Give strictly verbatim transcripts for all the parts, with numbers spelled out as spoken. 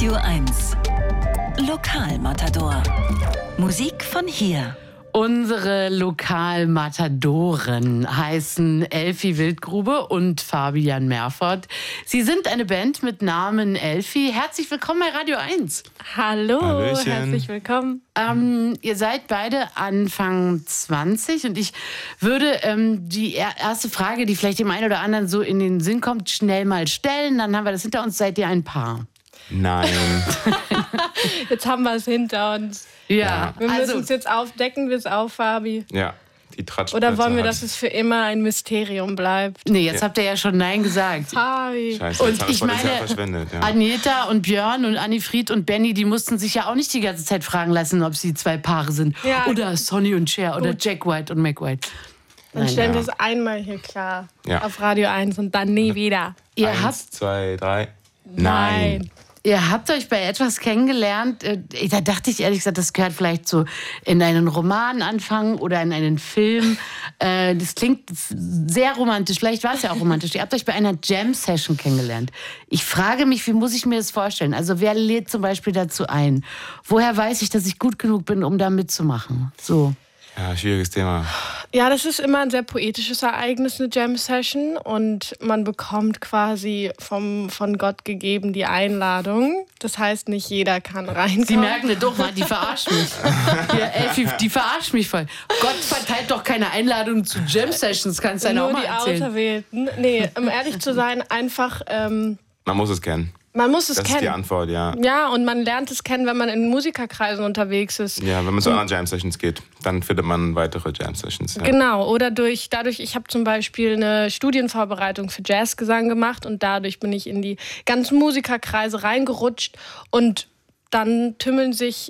Radio eins. Lokalmatador. Musik von hier. Unsere Lokalmatadoren heißen Elfi Wildgrube und Fabian Merfort. Sie sind eine Band mit Namen Elfi. Herzlich willkommen bei Radio eins. Hallo, Hallöchen. herzlich willkommen. Ähm, ihr seid beide Anfang zwanzig und ich würde ähm, die erste Frage, die vielleicht dem einen oder anderen so in den Sinn kommt, schnell mal stellen. Dann haben wir das hinter uns. Seid ihr ein Paar? Nein. Jetzt haben wir es hinter uns. Ja. Wir müssen Also, es jetzt aufdecken, bis auf, Fabi. Ja, die Tratsch. Oder wollen wir, dass es für immer ein Mysterium bleibt? nee, jetzt Ja. habt ihr ja schon Nein gesagt. Fabi. Scheiße, Und jetzt haben wir ich das Potenzial meine, verschwendet. Ja. Anita und Björn und Annifried und Benny, die mussten sich ja auch nicht die ganze Zeit fragen lassen, ob sie zwei Paare sind. Ja. Oder Sonny und Cher oder Gut. Jack White und Mac White. Dann stellen ja. wir es einmal hier klar. Ja. Auf Radio eins und dann nie wieder. Ihr Eins, habt, zwei, drei. Nein. ihr habt euch bei etwas kennengelernt, äh, da dachte ich ehrlich gesagt, das gehört vielleicht so in einen Roman anfangen oder in einen Film. Äh, das klingt sehr romantisch, vielleicht war es ja auch romantisch. Ihr habt euch bei einer Jam-Session kennengelernt. Ich frage mich, wie muss ich mir das vorstellen? Also wer lädt zum Beispiel dazu ein? Woher weiß ich, dass ich gut genug bin, um da mitzumachen? So. Ja, schwieriges Thema. Ja, das ist immer ein sehr poetisches Ereignis, eine Jam-Session. Und man bekommt quasi vom, von Gott gegeben die Einladung. Das heißt, nicht jeder kann reinkommen. Sie merken doch mal, die verarscht mich. Ja, Elfi, die verarscht mich voll. Gott verteilt doch keine Einladung zu Jam-Sessions, kannst du ja Nur auch mal die erzählen. Auserwählten. Nee, um ehrlich zu sein, einfach, ähm, Man muss es kennen. man muss es Das ist kennen. die Antwort, ja. Ja, und man lernt es kennen, wenn man in Musikerkreisen unterwegs ist. Ja, wenn man zu anderen Jam-Sessions geht, dann findet man weitere Jam-Sessions. Ja. Genau, oder durch, dadurch, ich habe zum Beispiel eine Studienvorbereitung für Jazzgesang gemacht und dadurch bin ich in die ganzen Musikerkreise reingerutscht und dann tümmeln sich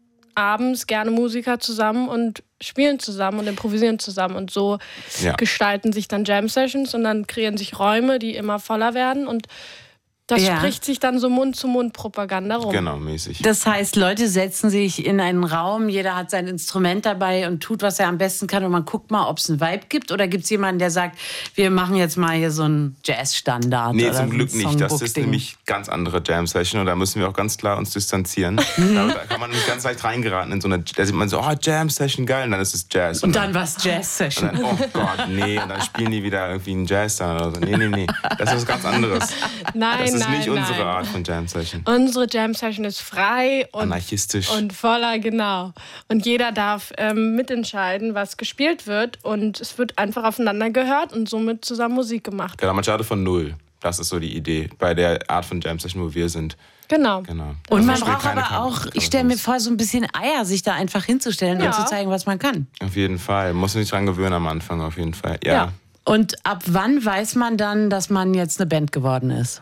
abends gerne Musiker zusammen und spielen zusammen und improvisieren zusammen und so Ja. gestalten sich dann Jam-Sessions und dann kreieren sich Räume, die immer voller werden und das Ja. spricht sich dann so Mund-zu-Mund-Propaganda rum. Genau, mäßig. Das heißt, Leute setzen sich in einen Raum, jeder hat sein Instrument dabei und tut, was er am besten kann und man guckt mal, ob es einen Vibe gibt oder gibt es jemanden, der sagt, wir machen jetzt mal hier so einen Jazz-Standard? Nee, oder zum ein Glück nicht. Das ist Songbook-Ding? nämlich ganz andere Jam-Session und da müssen wir auch ganz klar uns distanzieren. da, da kann man nicht ganz leicht reingeraten in so eine, da sieht man so, oh, Jam-Session, geil, und dann ist es Jazz. Und dann war es Jazz-Session. Und dann, oh Gott, nee, und dann spielen die wieder irgendwie einen Jazz dann oder so. Nee, nee, nee, das ist was ganz anderes. Nein, Das ist nein, nicht nein. unsere Art von Jam-Session. Unsere Jam-Session ist frei und, Anarchistisch. und voller, genau. Und jeder darf ähm, mitentscheiden, was gespielt wird. Und es wird einfach aufeinander gehört und somit zusammen Musik gemacht. Genau, man startet von null. Das ist so die Idee bei der Art von Jam-Session, wo wir sind. Genau. Genau. Und Also man spielt braucht keine aber auch, Kamera- ich stelle mir Kameras. vor, so ein bisschen Eier, sich da einfach hinzustellen Ja. und zu zeigen, was man kann. Auf jeden Fall. Muss sich dran gewöhnen am Anfang, auf jeden Fall. Ja. Ja. Und ab wann weiß man dann, dass man jetzt eine Band geworden ist?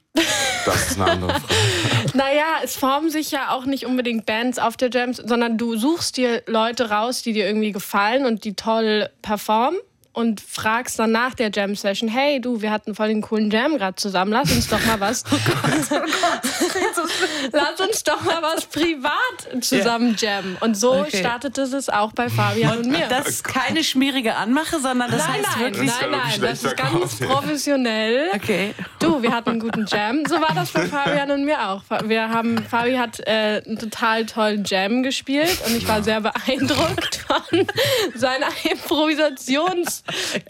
Das ist eine andere Frage. Naja, es formen sich ja auch nicht unbedingt Bands auf der Jam, sondern du suchst dir Leute raus, die dir irgendwie gefallen und die toll performen. Und fragst dann nach der Jam-Session, hey du, wir hatten voll den coolen Jam gerade zusammen, lass uns doch mal was. Oh Gott, oh Gott. Lass uns doch mal was privat zusammen jammen. Und so Okay. startete es auch bei Fabian und mir. Das ist keine schmierige Anmache, sondern das nein, heißt nein, wirklich... nein, nein, wirklich das schlecht ist ganz verkauft, ja. professionell. Okay. Du, wir hatten einen guten Jam. So war das bei Fabian und mir auch. Wir haben, Fabi hat äh, einen total tollen Jam gespielt und ich war sehr beeindruckt von seiner Improvisationskraft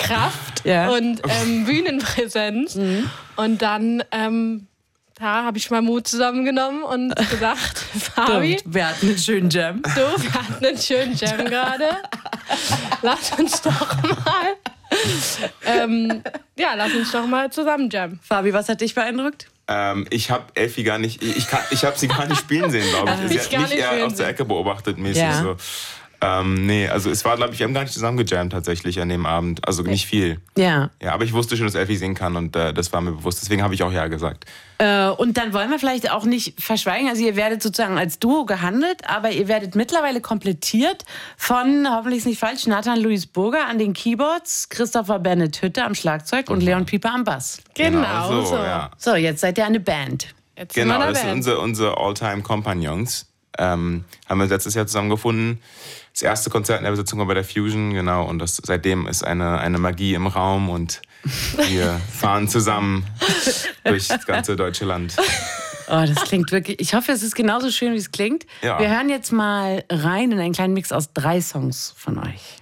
Ja. und ähm, Bühnenpräsenz. Und dann ähm, da habe ich mal Mut zusammengenommen und gesagt, Fabi, Stimmt, wir hatten einen schönen Jam. du, wir hatten einen schönen Jam gerade. Lass uns doch mal, ähm, ja, lass uns doch mal zusammen jammen. Fabi, was hat dich beeindruckt? Ähm, ich habe Elfi gar nicht, ich, kann, ich habe sie gar nicht spielen sehen, glaube ich. Sie Ich hat gar mich nicht eher spielen aus der sehen. Ecke beobachtet, mäßig Ja. so. Ähm, nee, also es war, glaube ich, wir haben gar nicht zusammen gejammt tatsächlich an dem Abend. Also nicht viel. Ja. Ja, aber ich wusste schon, dass Elfi singen kann und äh, das war mir bewusst. Deswegen habe ich auch ja gesagt. Äh, und dann wollen wir vielleicht auch nicht verschweigen, also ihr werdet sozusagen als Duo gehandelt, aber ihr werdet mittlerweile komplettiert von, hoffentlich ist nicht falsch, Nathan Luis Burger an den Keyboards, Christopher Bennett Hütte am Schlagzeug und Leon Pieper am Bass. Genau, so. Ja. So, jetzt seid ihr eine Band. Jetzt sind Genau, wir in das der sind Band. unsere, unsere All-Time-Kompagnons. Ähm, haben wir letztes Jahr zusammen gefunden. Das erste Konzert in der Besetzung war bei der Fusion, genau. Und das, seitdem ist eine, eine Magie im Raum und wir fahren zusammen durch das ganze deutsche Land. Oh, das klingt wirklich. Ich hoffe, es ist genauso schön, wie es klingt. Ja. Wir hören jetzt mal rein in einen kleinen Mix aus drei Songs von euch.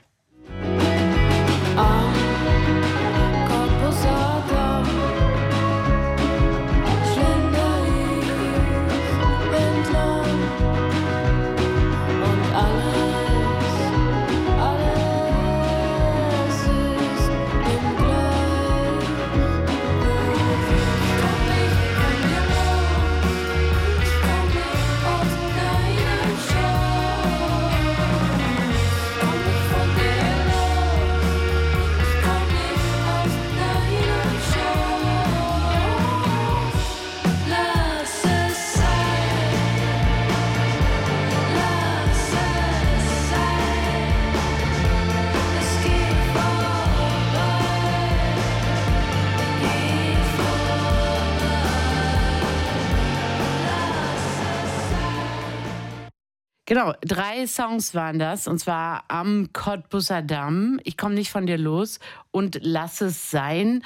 Genau, drei Songs waren das, und zwar Am Cottbusser Damm, Ich komm nicht von dir los und Lass es sein.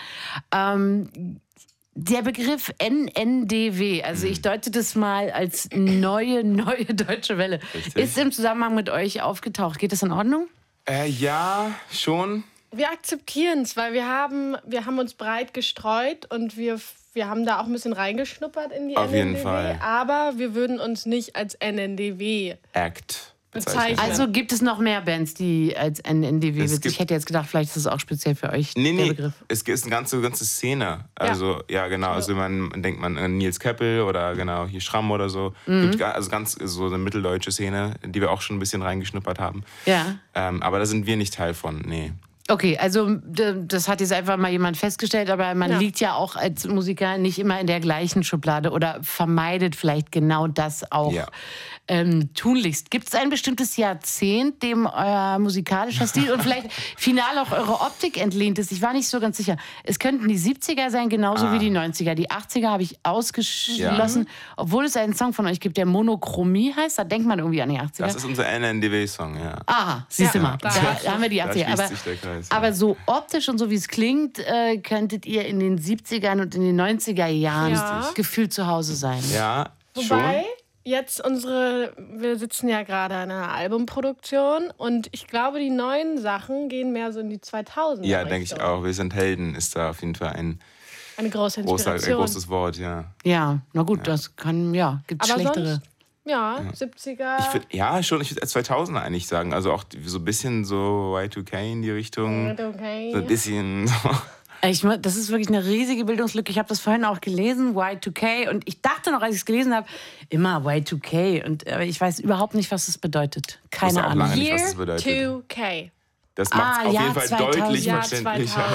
Ähm, der Begriff N N D W, also ich deute das mal als neue, neue Deutsche Welle, Richtig. ist im Zusammenhang mit euch aufgetaucht. Geht das in Ordnung? Äh, ja, schon. Wir akzeptieren es, weil wir haben, wir haben uns breit gestreut und wir, wir haben da auch ein bisschen reingeschnuppert in die Auf N N D W. jeden Fall. Aber wir würden uns nicht als N N D W Act bezeichnen. Also gibt es noch mehr Bands, die als N N D W Es wird. gibt- Ich hätte jetzt gedacht, vielleicht ist es auch speziell für euch Nee, der nee, Begriff. es ist eine ganze, ganze Szene. Also, ja, genau. Also, man, man denkt man an Nils Keppel oder genau hier Schramm oder so. Mhm. Gibt ga- also ganz so eine mitteldeutsche Szene, in die wir auch schon ein bisschen reingeschnuppert haben. Ja. Ähm, aber da sind wir nicht Teil von, nee. Okay, also d- das hat jetzt einfach mal jemand festgestellt, aber man Ja. liegt ja auch als Musiker nicht immer in der gleichen Schublade oder vermeidet vielleicht genau das auch Ja. ähm, tunlichst. Gibt es ein bestimmtes Jahrzehnt, dem euer musikalischer Stil und vielleicht final auch eure Optik entlehnt ist? Ich war nicht so ganz sicher. Es könnten die siebziger sein, genauso Ah. wie die neunziger. Die achtziger habe ich ausgeschlossen, obwohl es einen Song von euch gibt, der Monochromie heißt. Da denkt man irgendwie an die achtziger. Das ist unser N N D W-Song, ja. Aha, siehst du Ja, mal. da- Da, haben wir die Da achtziger. schließt Aber, sich der Kreis. aber so optisch und so wie es klingt, äh, könntet ihr in den siebzigern und in den neunziger Jahren Ja. gefühlt zu Hause sein. Ja, Wobei, schon. jetzt unsere, wir sitzen ja gerade an einer Albumproduktion und ich glaube, die neuen Sachen gehen mehr so in die zweitausender. Ja, denke ich auch. Wir sind Helden, ist da auf jeden Fall ein Eine große großer, ein Inspiration. großes Wort, ja. Ja, na gut, das kann, ja, gibt's Aber schlechtere. sonst, ja, siebziger. Ich würd, ja, schon, ich würde zweitausender eigentlich sagen. Also auch so ein bisschen so Y zwei K in die Richtung. Okay. So ein bisschen so. Ich, mu- das ist wirklich eine riesige Bildungslücke. Ich habe das vorhin auch gelesen, Y zwei K. Und ich dachte noch, als ich es gelesen habe, immer Y zwei K. Und, aber ich weiß überhaupt nicht, was das bedeutet. Keine wusste auch Ahnung. lange nicht, was Year das bedeutet. zwei K. Das macht Ah, auf Jahr jeden Fall zweitausend. deutlich Jahr verständlicher.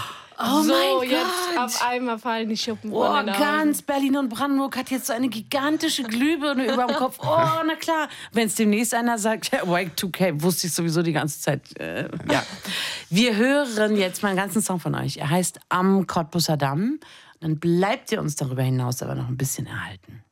Oh so, mein jetzt Gott. auf einmal fallen die Schuppen Oh, von den Augen. ganz Berlin und Brandenburg hat jetzt so eine gigantische Glühbirne über dem Kopf. Oh, na klar. Wenn es demnächst einer sagt, ja, Y zwei K, wusste ich sowieso die ganze Zeit. Äh, ja. Wir hören jetzt mal einen ganzen Song von euch. Er heißt Am Cottbusser Damm. Dann bleibt ihr uns darüber hinaus aber noch ein bisschen erhalten.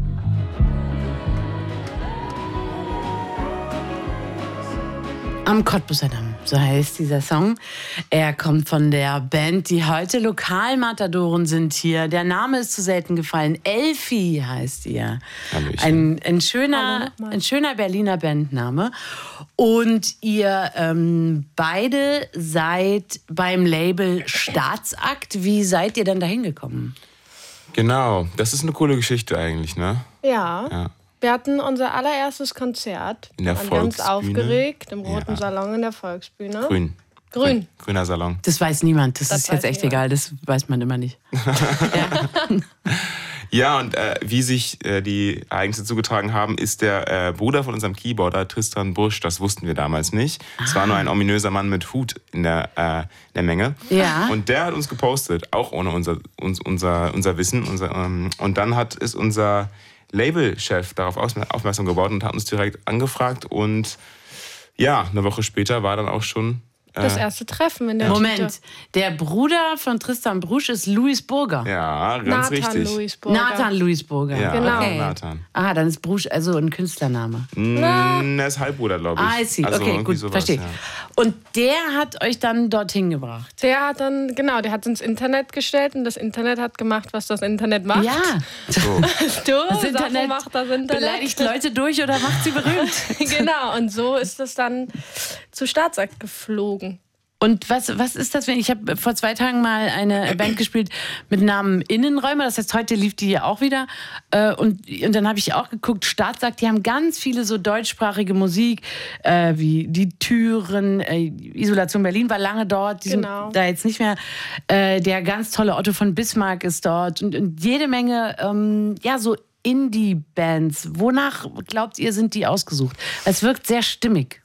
Am Cottbusser Damm, so heißt dieser Song. Er kommt von der Band, die heute Lokalmatadoren sind hier. Der Name ist zu selten gefallen. Elfi heißt ihr. Hallöchen. Ein, ein, schöner, Hallo nochmal. ein schöner Berliner Bandname. Und ihr ähm, beide seid beim Label Staatsakt. Wie seid ihr denn da hingekommen? Genau, das ist eine coole Geschichte eigentlich, ne? Ja. Ja. Wir hatten unser allererstes Konzert. In der waren ganz Volksbühne. aufgeregt im Roten Ja. Salon in der Volksbühne. Grün. Grün. Grüner Salon. Das weiß niemand. Das, Das ist jetzt weiß echt niemand. egal. Das weiß man immer nicht. Ja, und äh, wie sich äh, die Ereignisse zugetragen haben, ist der äh, Bruder von unserem Keyboarder, Tristan Busch, das wussten wir damals nicht. Es war nur ein ominöser Mann mit Hut in der, äh, in der Menge. Ja. Und der hat uns gepostet, auch ohne unser, uns, unser, unser Wissen. Unser, ähm, und dann hat ist unser Labelchef darauf aufmerksam geworden und hat uns direkt angefragt. Und ja, eine Woche später war dann auch schon Das erste Treffen in der Moment, Tüte. der Bruder von Tristan Brusch ist Luis Burger. Ja, ganz Nathan richtig. Louis Burger. Nathan Luis Burger. Ja, Genau. Okay. Nathan. Ah, dann ist Brusch also ein Künstlername. Mm, er ist Halbbruder, glaube ich. Ah, I see. Also Okay, irgendwie gut, sowas, verstehe. ja. Und der hat euch dann dorthin gebracht? Der hat dann, genau, der hat ins Internet gestellt und das Internet hat gemacht, was das Internet macht. Ja, So. Du, das Sache Internet macht das Internet. beleidigt Leute durch oder macht sie berühmt. Genau, und so ist es dann zu Staatsakt geflogen. Und was, was ist das, wenn ich habe vor zwei Tagen mal eine Band gespielt mit Namen Innenräume, das heißt, heute lief die hier auch wieder. Äh, Und, und dann habe ich auch geguckt, Staatsakt, die haben ganz viele so deutschsprachige Musik, äh, wie Die Türen, äh, Isolation Berlin war lange dort, die Genau. sind da jetzt nicht mehr. Äh, der ganz tolle Otto von Bismarck ist dort und, und jede Menge, ähm, ja, so Indie-Bands. Wonach glaubt ihr, sind die ausgesucht? Es wirkt sehr stimmig.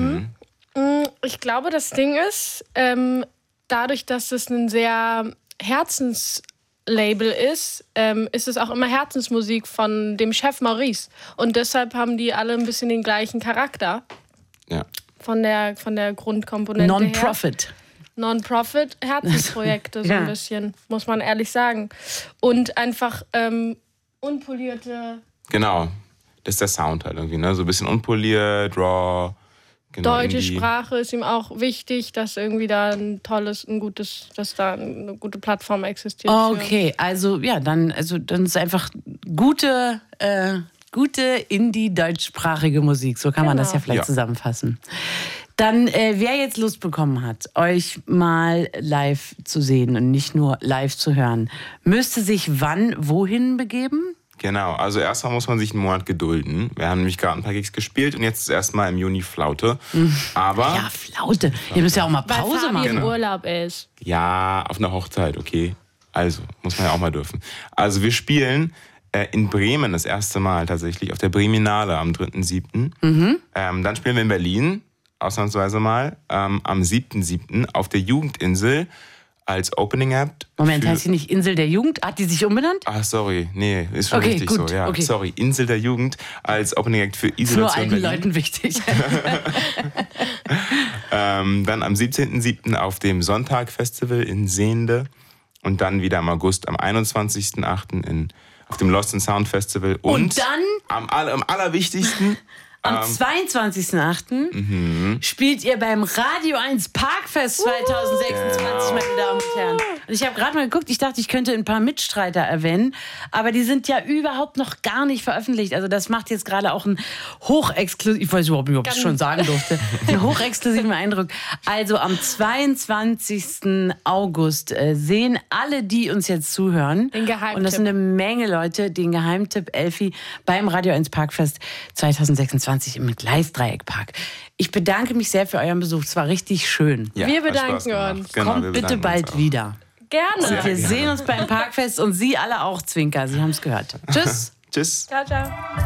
Ich glaube, das Ding ist, ähm, dadurch, dass es ein sehr Herzenslabel ist, ähm, ist es auch immer Herzensmusik von dem Chef Maurice. Und deshalb haben die alle ein bisschen den gleichen Charakter Ja. von der, von der Grundkomponente her. Non-Profit. Non-Profit, Herzensprojekte, so Ja. ein bisschen, muss man ehrlich sagen. Und einfach ähm, unpolierte Genau. Das ist der Sound halt irgendwie, ne? So ein bisschen unpoliert, raw. Genau, deutsche irgendwie. Sprache ist ihm auch wichtig, dass irgendwie da ein tolles, ein gutes, dass da eine gute Plattform existiert. für- Okay, also ja, dann, also, dann ist einfach gute, äh, gute Indie-deutschsprachige Musik. So kann man Genau. das ja vielleicht Ja. zusammenfassen. Dann, äh, wer jetzt Lust bekommen hat, euch mal live zu sehen und nicht nur live zu hören, müsste sich wann wohin begeben? Genau, also erstmal muss man sich einen Monat gedulden. Wir haben nämlich gerade ein paar Gigs gespielt und jetzt ist erstmal im Juni Flaute. Aber Ja, Flaute. Ihr müsst ja auch mal Weil Pause Fabi machen. im Urlaub ist. ja, auf einer Hochzeit, okay. Also, muss man ja auch mal dürfen. Also wir spielen äh, in Bremen das erste Mal tatsächlich, auf der Breminale am dritten siebten Mhm. Ähm, dann spielen wir in Berlin, ausnahmsweise mal, ähm, am siebten siebten auf der Jugendinsel als Opening Act. Moment, für- heißt die nicht Insel der Jugend? Hat die sich umbenannt? Ah, sorry, nee, ist schon Okay, richtig gut, so, ja. okay. Sorry, Insel der Jugend als Opening Act für Ist nur Isolation alten Berlin. Leuten wichtig. Ähm, dann am siebzehnten siebten auf dem Sonntag-Festival in Sehnde und dann wieder im August am einundzwanzigsten achten in auf dem Lost and Sound Festival und, Und dann am, aller- am allerwichtigsten am zweiundzwanzigsten achten spielt ihr beim Radio eins Parkfest zweitausendsechsundzwanzig, Genau. meine Damen und Herren. Und ich habe gerade mal geguckt, ich dachte, ich könnte ein paar Mitstreiter erwähnen, aber die sind ja überhaupt noch gar nicht veröffentlicht. Also das macht jetzt gerade auch einen hochexklusiven, ich weiß überhaupt nicht, ob ich es schon sagen durfte, einen hochexklusiven Eindruck. Also am zweiundzwanzigsten August äh, sehen alle, die uns jetzt zuhören, Den Geheimtipp. und das sind eine Menge Leute, den Geheimtipp Elfi beim Radio eins Parkfest zweitausendsechsundzwanzig im Gleisdreieckpark. Ich bedanke mich sehr für euren Besuch. Es war richtig schön. Ja, Wir hat bedanken Spaß gemacht. uns. Genau, Kommt wir bitte bedanken uns bald auch. wieder. Gerne. Sehr Wir gerne. sehen uns beim Parkfest und Sie alle auch, Zwinker. Sie haben es gehört. Tschüss. Tschüss. Ciao, ciao.